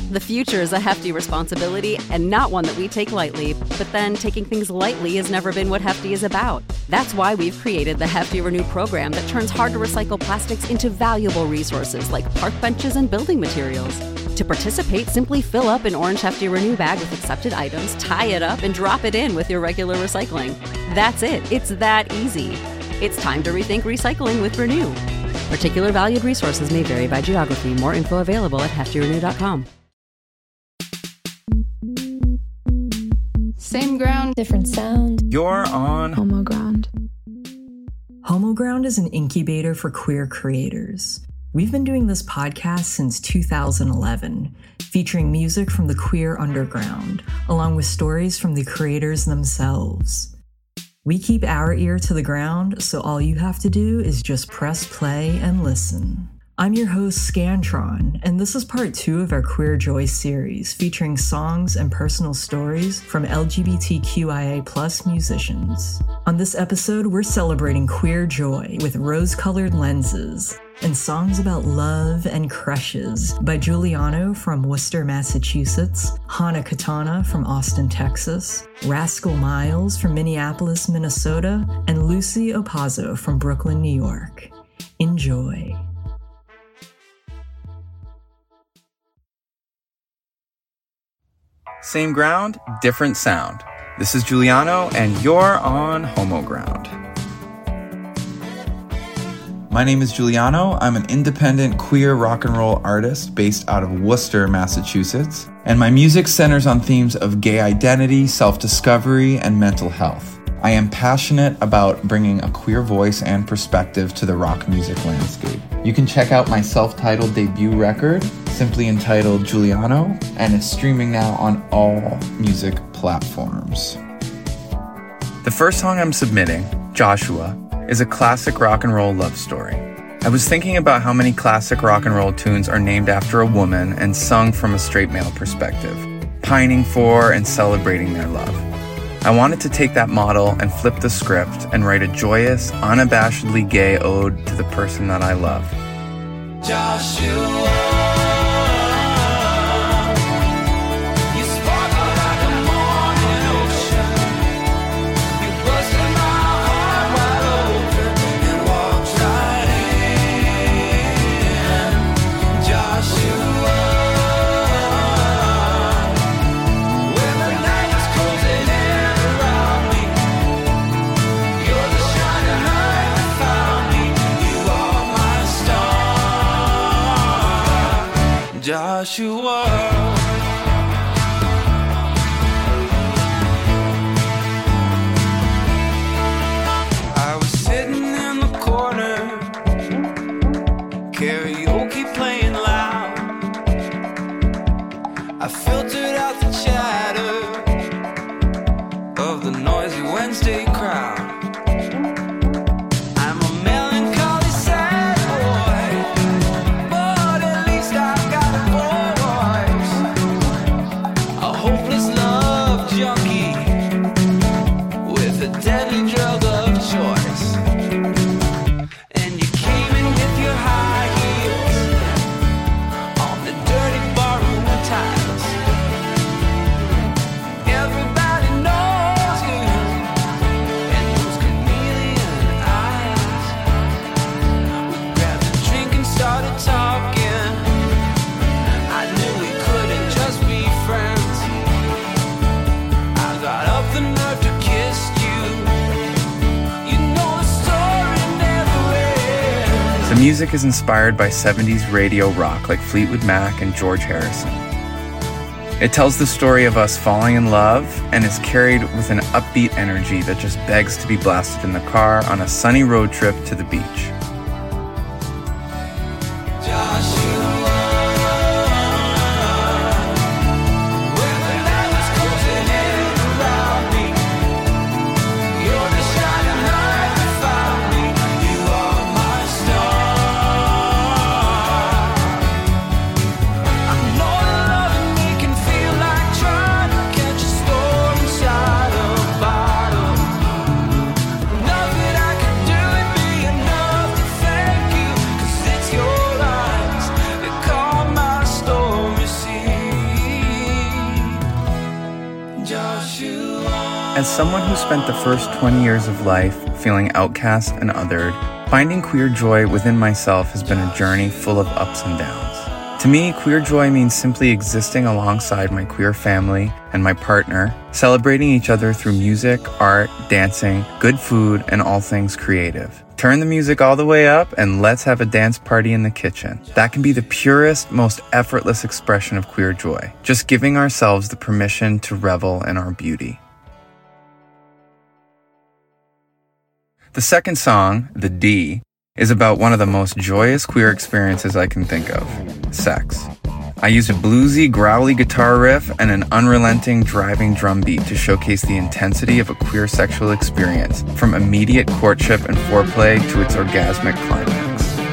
The future is a hefty responsibility and not one that we take lightly, but then taking things lightly has never been what Hefty is about. That's why we've created the Hefty Renew program that turns hard-to-recycle plastics into valuable resources like park benches and building materials. To participate, simply fill up an orange Hefty Renew bag with accepted items, tie it up, and drop it in with your regular recycling. That's it. It's that easy. It's time to rethink recycling with Renew. Particular valued resources may vary by geography. More info available at heftyrenew.com. Same ground, different sound. You're on Homo Ground. Homo Ground is an incubator for queer creators. We've been doing this podcast since 2011, featuring music from the queer underground, along with stories from the creators themselves. We keep our ear to the ground, so all you have to do is just press play and listen. I'm your host, Scantron, and this is part 2 of our Queer Joy series, featuring songs and personal stories from LGBTQIA+ musicians. On this episode, we're celebrating queer joy with rose-colored lenses and songs about love and crushes by Giuliano from Worcester, Massachusetts, Hana Katana from Austin, Texas, Rascal Miles from Minneapolis, Minnesota, and Lucy Opazzo from Brooklyn, New York. Enjoy. Same ground, different sound. This is Giuliano, and you're on Homo Ground. My name is Giuliano. I'm an independent queer rock and roll artist based out of Worcester, Massachusetts, and my music centers on themes of gay identity, self-discovery, and mental health. I am passionate about bringing a queer voice and perspective to the rock music landscape. You can check out my self-titled debut record, simply entitled Giuliano, and it's streaming now on all music platforms. The first song I'm submitting, Joshua, is a classic rock and roll love story. I was thinking about how many classic rock and roll tunes are named after a woman and sung from a straight male perspective, pining for and celebrating their love. I wanted to take that model and flip the script and write a joyous, unabashedly gay ode to the person that I love. Joshua. Joshua. I was sitting in the corner, karaoke playing loud. I filtered out the chatter of the noisy Wednesday crowd. The music is inspired by 70s radio rock like Fleetwood Mac and George Harrison. It tells the story of us falling in love and is carried with an upbeat energy that just begs to be blasted in the car on a sunny road trip to the beach. Nothing I could do would be enough As someone who spent the first 20 years of life feeling outcast and othered, finding queer joy within myself has been a journey full of ups and downs. To me, queer joy means simply existing alongside my queer family and my partner, celebrating each other through music, art, dancing, good food, and all things creative. Turn the music all the way up and let's have a dance party in the kitchen. That can be the purest, most effortless expression of queer joy, just giving ourselves the permission to revel in our beauty. The second song, The D, is about one of the most joyous queer experiences I can think of, sex. I used a bluesy, growly guitar riff and an unrelenting, driving drum beat to showcase the intensity of a queer sexual experience, from immediate courtship and foreplay to its orgasmic climax.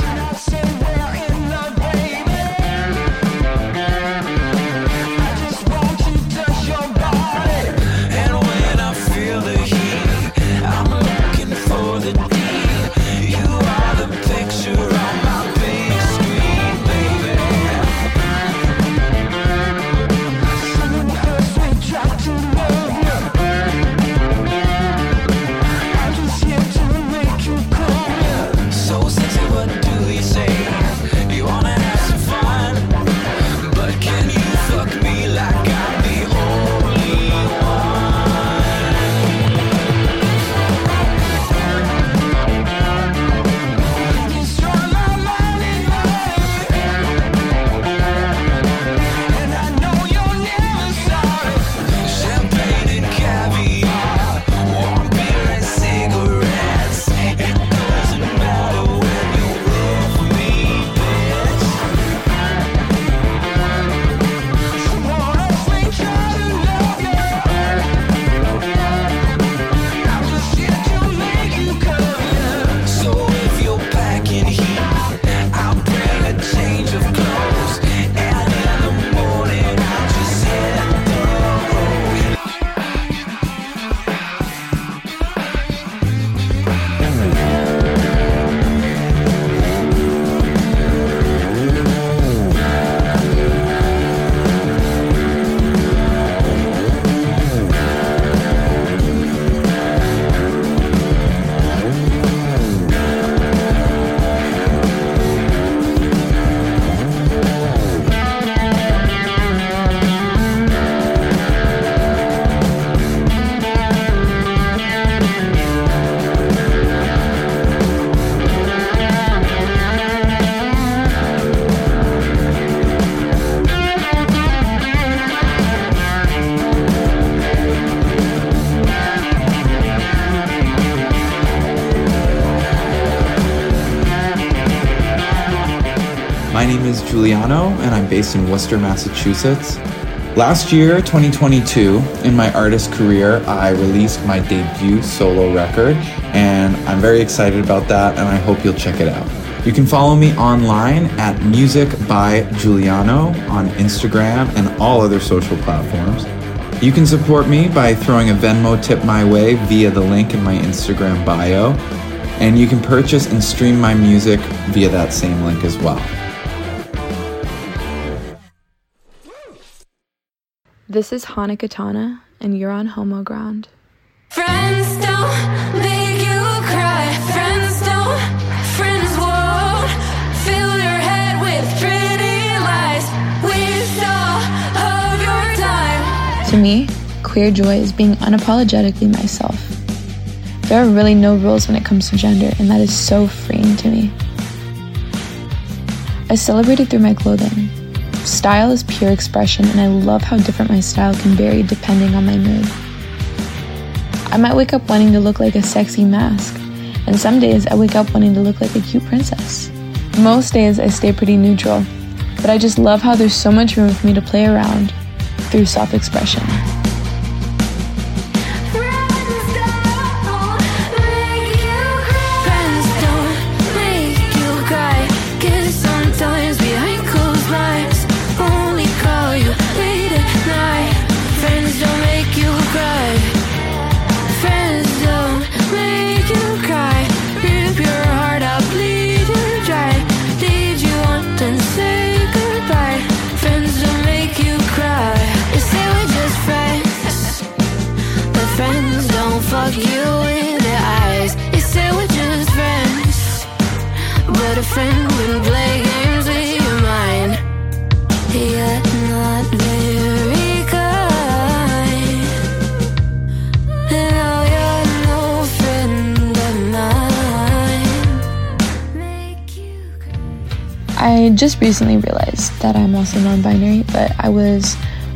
My name is Giuliano, and I'm based in Worcester, Massachusetts. Last year, 2022, in my artist career, I released my debut solo record, and I'm very excited about that, and I hope you'll check it out. You can follow me online at Music by Giuliano on Instagram and all other social platforms. You can support me by throwing a Venmo tip my way via the link in my Instagram bio, and you can purchase and stream my music via that same link as well. This is Hana Katana, and you're on Homo Ground. Friends don't make you cry. Friends won't fill your head with pretty lies. Waste all of your time. To me, queer joy is being unapologetically myself. There are really no rules when it comes to gender, and that is so freeing to me. I celebrate it through my clothing. Style is pure expression, and I love how different my style can vary depending on my mood. I might wake up wanting to look like a sexy mask, and some days I wake up wanting to look like a cute princess. Most days I stay pretty neutral, but I just love how there's so much room for me to play around through self-expression. Friends don't make you cry. They say we're just friends. you in the eyes. You say we're just friends, but a friend wouldn't play games with your mind. You're not very kind, and now you're no friend of mine. Make you cry. I just recently realized that I'm also non-binary, but I was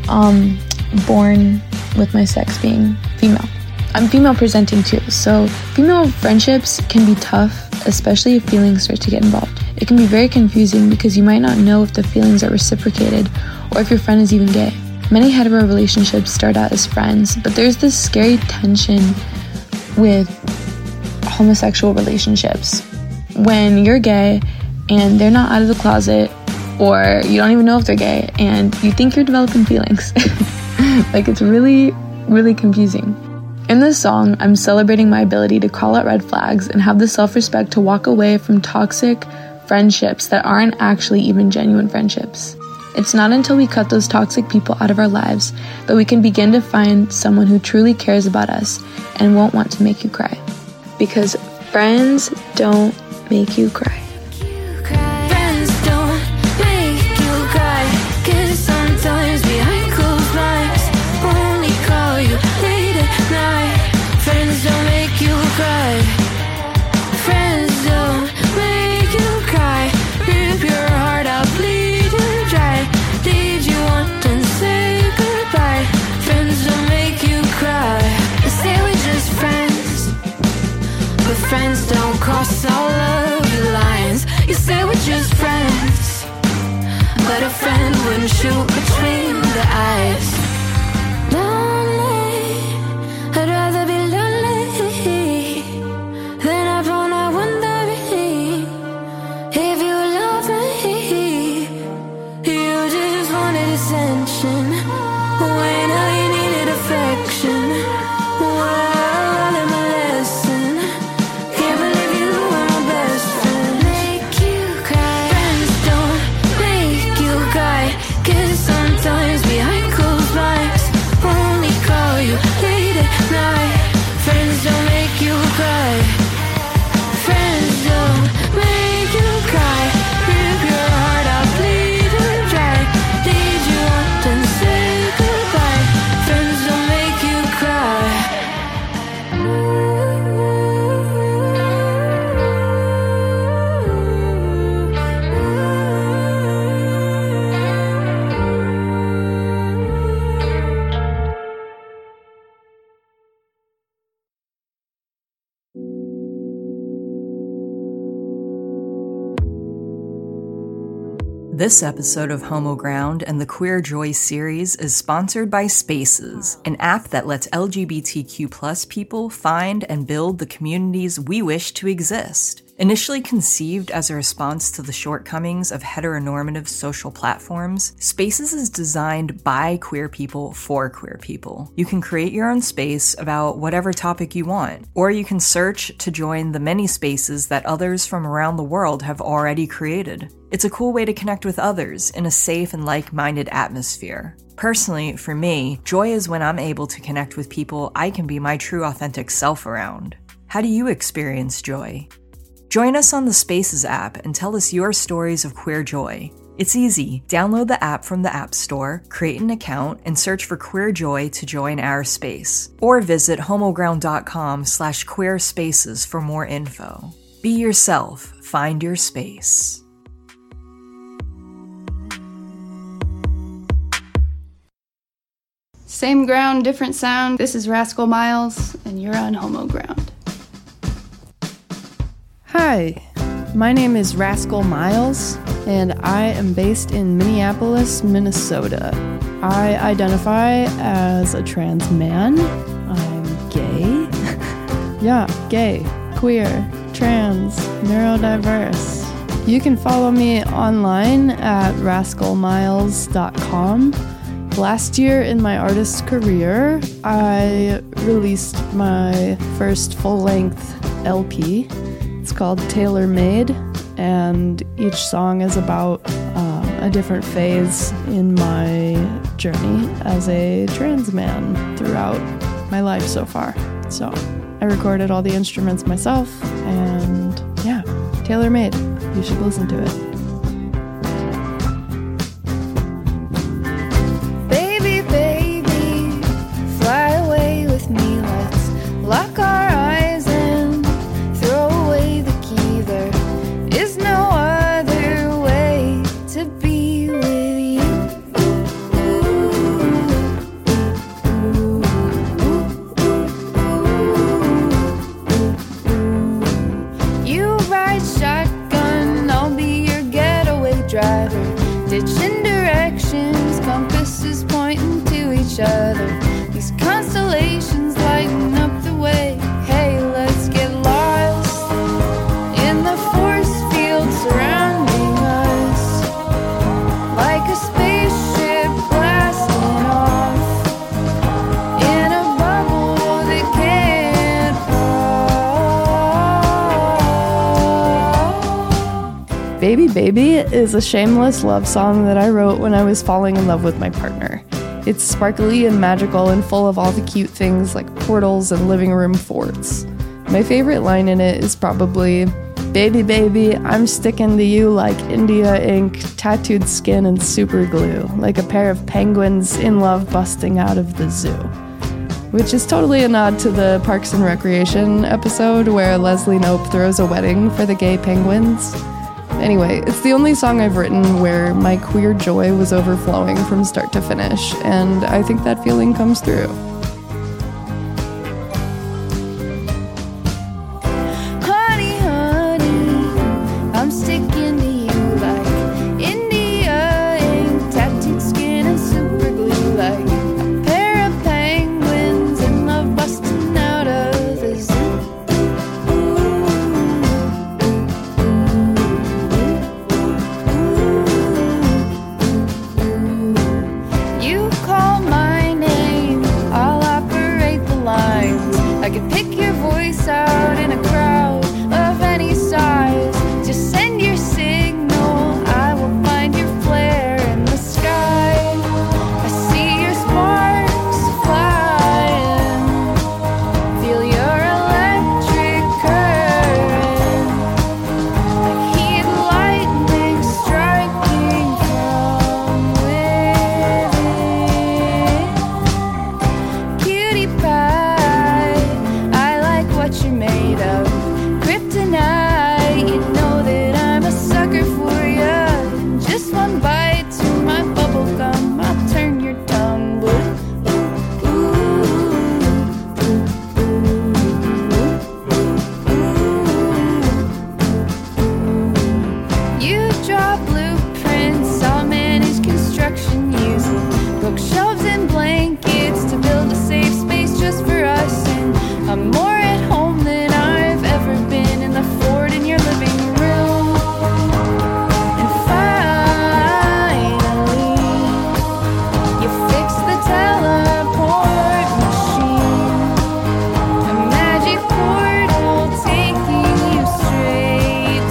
born with my sex being female. I'm female presenting too, so female friendships can be tough, especially if feelings start to get involved. It can be very confusing because you might not know if the feelings are reciprocated or if your friend is even gay. Many hetero relationships start out as friends, but there's this scary tension with homosexual relationships. When you're gay and they're not out of the closet, or you don't even know if they're gay, and you think you're developing feelings. Like, it's really, really confusing. In this song, I'm celebrating my ability to call out red flags and have the self-respect to walk away from toxic friendships that aren't actually even genuine friendships. It's not until we cut those toxic people out of our lives that we can begin to find someone who truly cares about us and won't want to make you cry. Because friends don't make you cry. Friends don't make you cry, 'cause sometimes behind closed eyes only call you late at night. Friends don't make you cry. Friends don't make you cry. Rip your heart out, bleed you dry. Lead you on and say goodbye. Friends don't make you cry. They say we're just friends, but friends don't cross all of your lines. You say we're just friends, but a friend wouldn't shoot between the eyes. Lonely, I'd rather be lonely than up all night wondering if you love me. You just wanted attention when all you needed affection. Well, I learned my lesson. Can't believe you were my best friend. Make you cry. Friends don't make you cry, 'cause sometimes behind closed eyes only call you late at night. Friends don't make you cry. Friends don't make you cry. Rip your heart out, bleed you dry. Lead you on and say goodbye. Friends don't make you cry. This episode of Homo Ground and the Queer Joy series is sponsored by Spaces, an app that lets LGBTQ+ people find and build the communities we wish to exist. Initially conceived as a response to the shortcomings of heteronormative social platforms, Spaces is designed by queer people for queer people. You can create your own space about whatever topic you want, or you can search to join the many spaces that others from around the world have already created. It's a cool way to connect with others in a safe and like-minded atmosphere. Personally, for me, joy is when I'm able to connect with people I can be my true authentic self around. How do you experience joy? Join us on the Spaces app and tell us your stories of queer joy. It's easy. Download the app from the App Store, create an account, and search for Queer Joy to join our space. Or visit homoground.com/queerspaces for more info. Be yourself. Find your space. Same ground, different sound. This is Rascal Miles, and you're on Homo Ground. Hi, my name is Rascal Miles, and I am based in Minneapolis, Minnesota. I identify as a trans man. I'm gay. Yeah, gay, queer, trans, neurodiverse. You can follow me online at rascalmiles.com. Last year in my artist career, I released my first full-length LP. It's called Tailor Made, and each song is about a different phase in my journey as a trans man throughout my life so far. So I recorded all the instruments myself, and yeah, tailor-made. You should listen to it. Baby, baby, fly away with me. Let's lock our eyes and throw away the key. There is no other way to be with you. You ride shotgun, I'll be your getaway driver. Ditching directions, compasses pointing to each other. These constellations lighten up the way. Hey, let's get lost in the force field surrounding us, like a spaceship blasting off in a bubble that can't fall. Baby Baby is a shameless love song that I wrote when I was falling in love with my partner. It's sparkly and magical and full of all the cute things like portals and living room forts. My favorite line in it is probably, "Baby, baby, I'm sticking to you like India ink, tattooed skin, and super glue, like a pair of penguins in love busting out of the zoo." Which is totally a nod to the Parks and Recreation episode where Leslie Knope throws a wedding for the gay penguins. Anyway, it's the only song I've written where my queer joy was overflowing from start to finish, and I think that feeling comes through. Honey, honey, I'm sticking to you like India ink, tattooed skin and super glue, like a pair of penguins in love busting out of the zoo. You call my name, I'll operate the lines. I could pick your voice out in a crowd of any size. Just send your signal, I will find your flare in the sky. I see your sparks flying, feel your electric current, like heat lightning striking from within. Cutie pie, I like what you're made of. Kryptonite, you know that I'm a sucker for ya. Just one bite to my bubble gum, I'll turn your tongue blue. You draw blueprints, I'll manage construction using bookshelves and blankets to build a safe space just for us. And I'm more at home than I've ever been in the fort in your living room. And finally, you fix the teleport machine, a magic portal taking you straight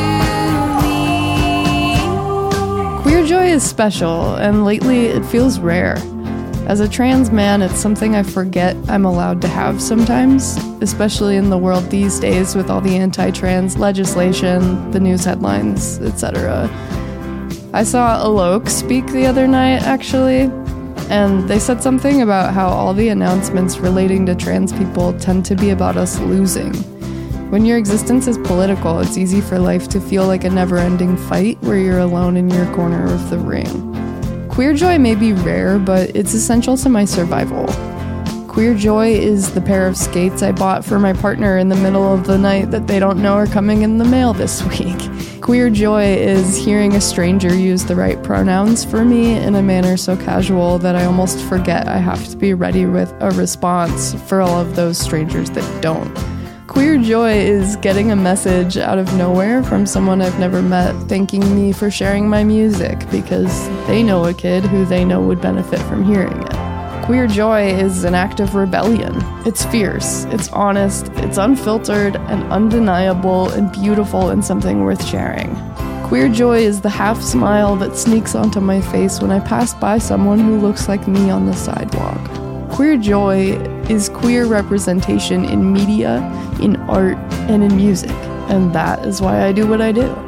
to me. Queer joy is special, and lately it feels rare. As a trans man, it's something I forget I'm allowed to have sometimes, especially in the world these days with all the anti-trans legislation, the news headlines, etc. I saw Alok speak the other night, actually, and they said something about how all the announcements relating to trans people tend to be about us losing. When your existence is political, it's easy for life to feel like a never-ending fight where you're alone in your corner of the ring. Queer joy may be rare, but it's essential to my survival. Queer joy is the pair of skates I bought for my partner in the middle of the night that they don't know are coming in the mail this week. Queer joy is hearing a stranger use the right pronouns for me in a manner so casual that I almost forget I have to be ready with a response for all of those strangers that don't. Queer joy is getting a message out of nowhere from someone I've never met thanking me for sharing my music because they know a kid who they know would benefit from hearing it. Queer joy is an act of rebellion. It's fierce, it's honest, it's unfiltered and undeniable and beautiful and something worth sharing. Queer joy is the half smile that sneaks onto my face when I pass by someone who looks like me on the sidewalk. Queer joy is queer representation in media, in art, and in music. And that is why I do what I do.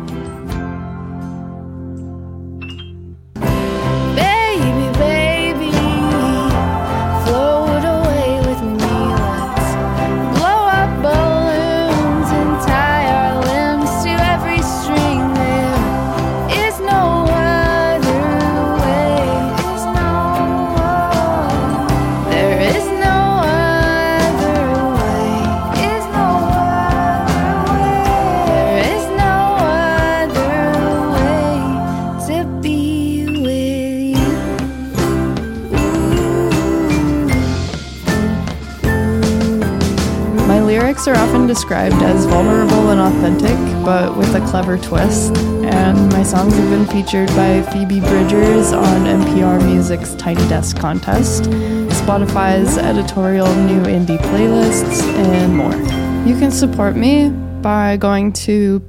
Are often described as vulnerable and authentic, but with a clever twist. And my songs have been featured by Phoebe Bridgers on NPR Music's Tiny Desk contest, Spotify's editorial new indie playlists, and more. You can support me by going to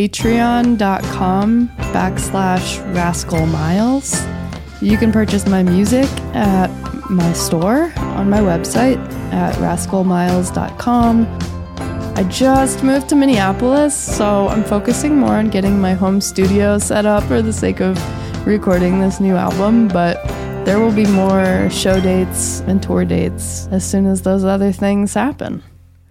patreon.com/RascalMiles. You can purchase my music at my store on my website at rascalmiles.com. I just moved to Minneapolis, so I'm focusing more on getting my home studio set up for the sake of recording this new album, but there will be more show dates and tour dates as soon as those other things happen.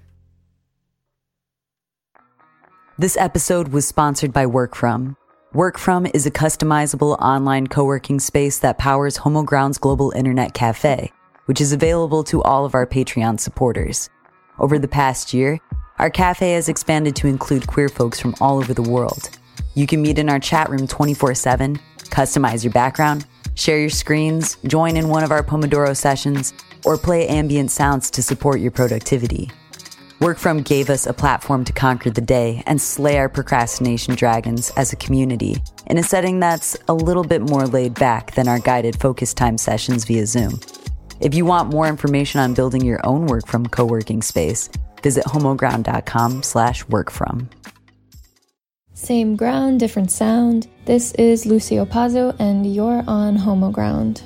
This episode was sponsored by WorkFrom. WorkFrom is a customizable online co-working space that powers Homo Ground's global internet cafe, which is available to all of our Patreon supporters. Over the past year, our cafe has expanded to include queer folks from all over the world. You can meet in our chat room 24/7, customize your background, share your screens, join in one of our Pomodoro sessions, or play ambient sounds to support your productivity. WorkFrom gave us a platform to conquer the day and slay our procrastination dragons as a community in a setting that's a little bit more laid back than our guided focus time sessions via Zoom. If you want more information on building your own WorkFrom co-working space, visit homoground.com/workfrom. Same ground, different sound. This is Lucio Pazzo, and you're on Homo Ground.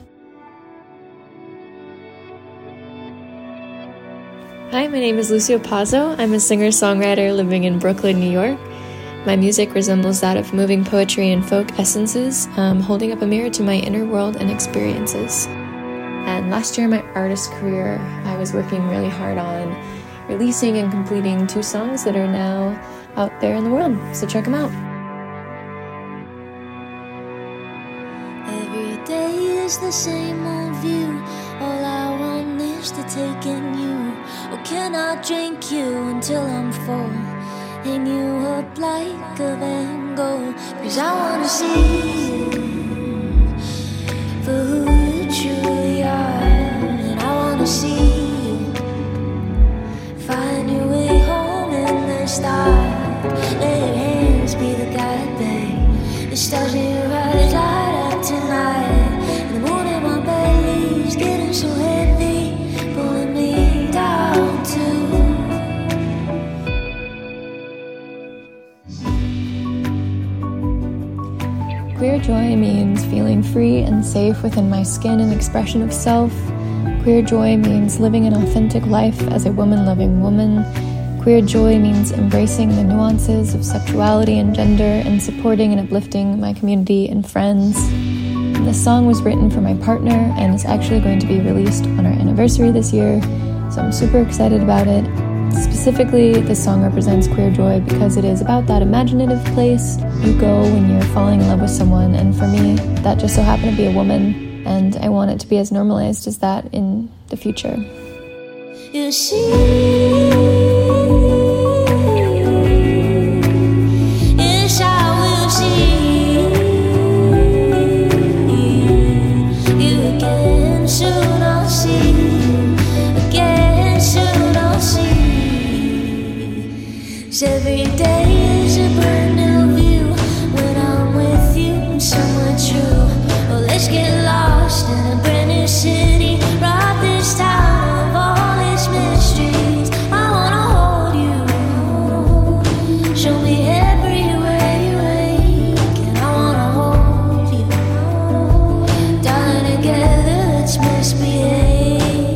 Hi, my name is Lucio Pazzo. I'm a singer-songwriter living in Brooklyn, New York. My music resembles that of moving poetry and folk essences, holding up a mirror to my inner world and experiences. And last year in my artist career, I was working really hard on releasing and completing 2 songs that are now out there in the world, so check them out. Every day is the same old view. All I want is to take in you. Oh, can I drink you until I'm full? Hang you up like a Van Gogh. 'Cause I wanna see you for who you truly are. And I wanna see you find your way home in the stars. Let your hands be the guide, babe. The stars in your eyes light up tonight. In the morning my belly's getting so heavy, pulling me down too. Queer joy means feeling free and safe within my skin and expression of self. Queer joy means living an authentic life as a woman-loving woman. Queer joy means embracing the nuances of sexuality and gender and supporting and uplifting my community and friends. And this song was written for my partner and is actually going to be released on our anniversary this year, so I'm super excited about it. Specifically, this song represents queer joy because it is about that imaginative place you go when you're falling in love with someone, and for me, that just so happened to be a woman, and I want it to be as normalized as that in the future. You see, yes, I will see you again. Soon I'll see you again. Soon I'll see. 'Cause every day is a brand new view when I'm with you and somewhere true. Oh, let's get lost in a brand new city. Rock this town of all its mysteries. I wanna hold you. Show me every way you wake, and I wanna hold you. Darling, together let's misbehave.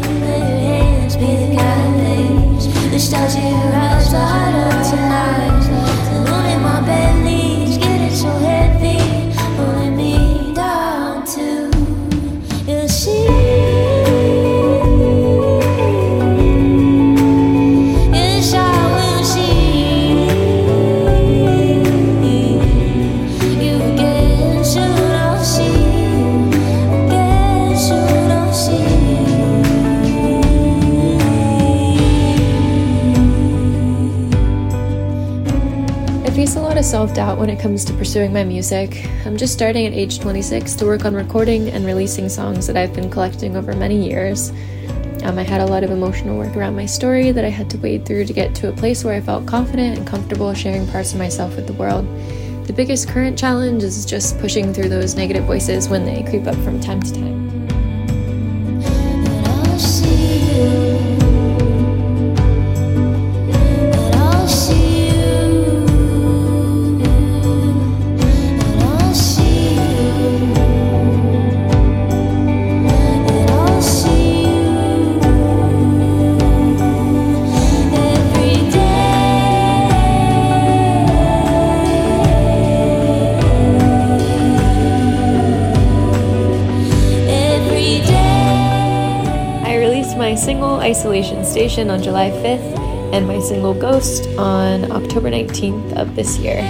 Just as you rise the heart of tonight. The moon in my belly's getting so heavy, pulling me down to the sea. Yes, I will see you again soon. I'll see again soon. I'll see. I face a lot of self-doubt when it comes to pursuing my music. I'm just starting at age 26 to work on recording and releasing songs that I've been collecting over many years. I had a lot of emotional work around my story that I had to wade through to get to a place where I felt confident and comfortable sharing parts of myself with the world. The biggest current challenge is just pushing through those negative voices when they creep up from time to time. And I'll see you. And I'll see you. And I'll see you. And I'll see you every day. I released my single Isolation Station on July 5th and my single Ghost on October 19th of this year.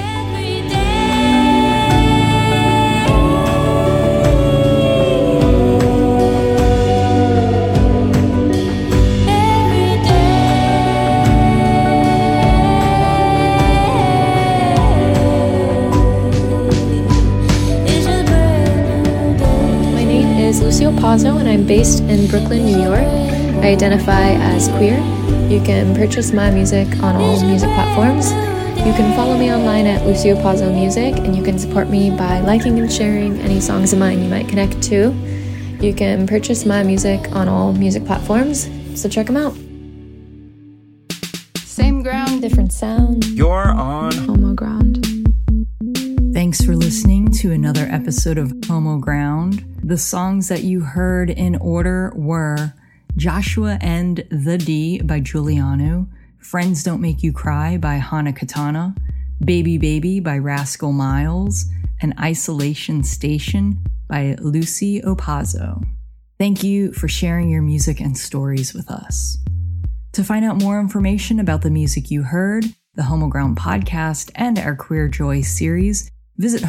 My name is Lucio Pazzo and I'm based in Brooklyn, New York. I identify as queer. You can purchase my music on all music platforms. You can follow me online at Lucio Pazzo Music, and you can support me by liking and sharing any songs of mine you might connect to. You can purchase my music on all music platforms, so check them out. Same ground, Different sound. You're on Homo Ground. Thanks for listening to another episode of Homo Ground. The songs that you heard in order were Joshua and the D by Giuliano, Friends Don't Make You Cry by Hana Katana, Baby Baby by Rascal Miles, and Isolation Station by Lucy Opazzo. Thank you for sharing your music and stories with us. To find out more information about the music you heard, the Homo Ground podcast, and our Queer Joy series, visit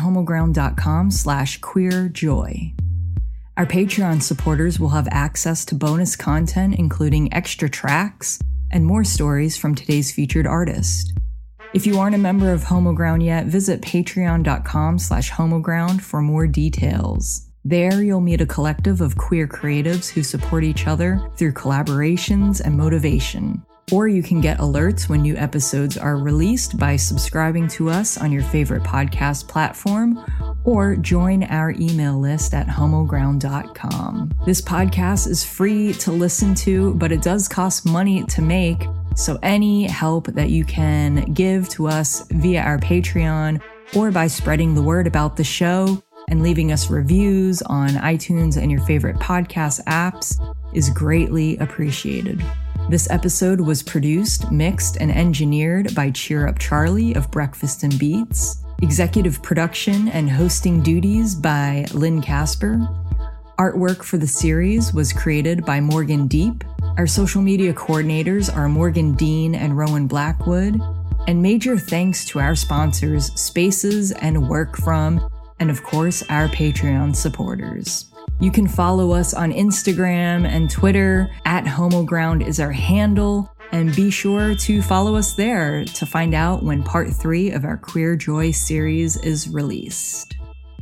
homoground.com/queerjoy. Our Patreon supporters will have access to bonus content, including extra tracks and more stories from today's featured artist. If you aren't a member of Homo Ground yet, visit patreon.com/homoground for more details. There, you'll meet a collective of queer creatives who support each other through collaborations and motivation. Or you can get alerts when new episodes are released by subscribing to us on your favorite podcast platform, or join our email list at homoground.com. This podcast is free to listen to, but it does cost money to make, so any help that you can give to us via our Patreon or by spreading the word about the show and leaving us reviews on iTunes and your favorite podcast apps is greatly appreciated. This episode was produced, mixed, and engineered by Cheer Up Charlie of Breakfast and Beats. Executive production and hosting duties by Lynn Casper. Artwork for the series was created by Morgan Deep. Our social media coordinators are Morgan Dean and Rowan Blackwood. And major thanks to our sponsors, Spaces and Work From, and of course, our Patreon supporters. You can follow us on Instagram and Twitter. @HomoGround is our handle. And be sure to follow us there to find out when part 3 of our Queer Joy series is released.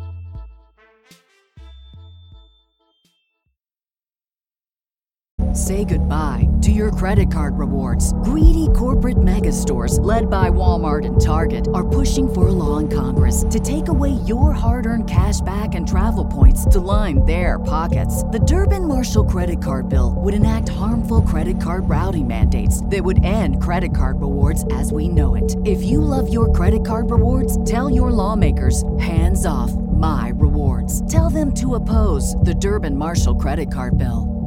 Say goodbye to your credit card rewards. Greedy corporate mega stores, led by Walmart and Target, are pushing for a law in Congress to take away your hard-earned cash back and travel points to line their pockets. The Durbin-Marshall credit card bill would enact harmful credit card routing mandates that would end credit card rewards as we know it. If you love your credit card rewards, tell your lawmakers, hands off my rewards. Tell them to oppose the Durbin-Marshall credit card bill.